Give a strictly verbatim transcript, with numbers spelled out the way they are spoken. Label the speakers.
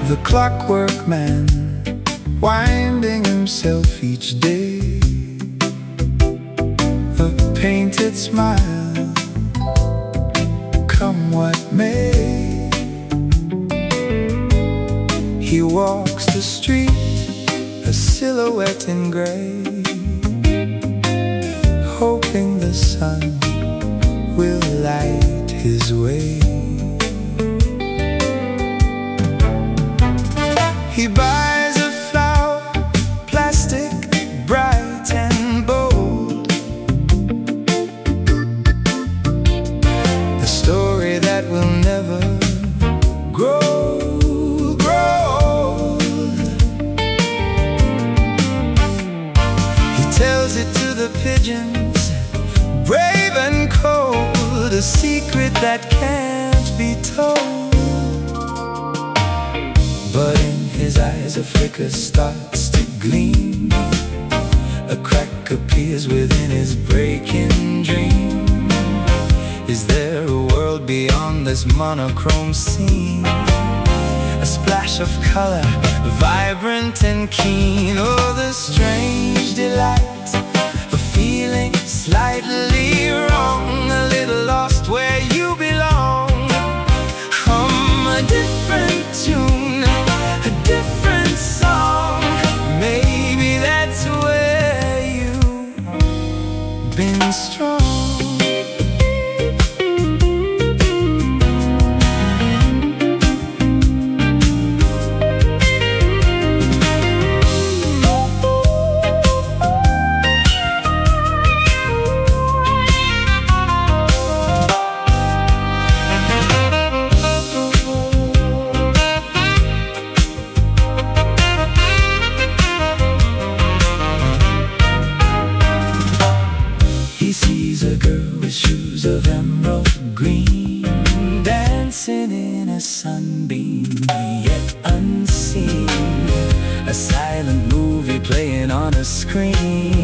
Speaker 1: The clockwork man, winding himself each day, a painted smile, come what may. He walks the street, a silhouette in gray, hoping the sun will light his way. He buys a flower, plastic, bright and bold, the story that will never grow, grow old. He tells it to the pigeons, brave and cold, a secret that can't be told. But in his eyes a flicker starts to gleam, a crack appears within his breaking dream. Is there a world beyond this monochrome scene? A splash of color, vibrant and keen. Oh, the strange delight of feeling slightly wrong, a little lost where you belong. Hum a different tune, a different song. Maybe that's where you've been strong. Sees a girl with shoes of emerald green, dancing in a sunbeam, yet unseen. A silent movie playing on a screen.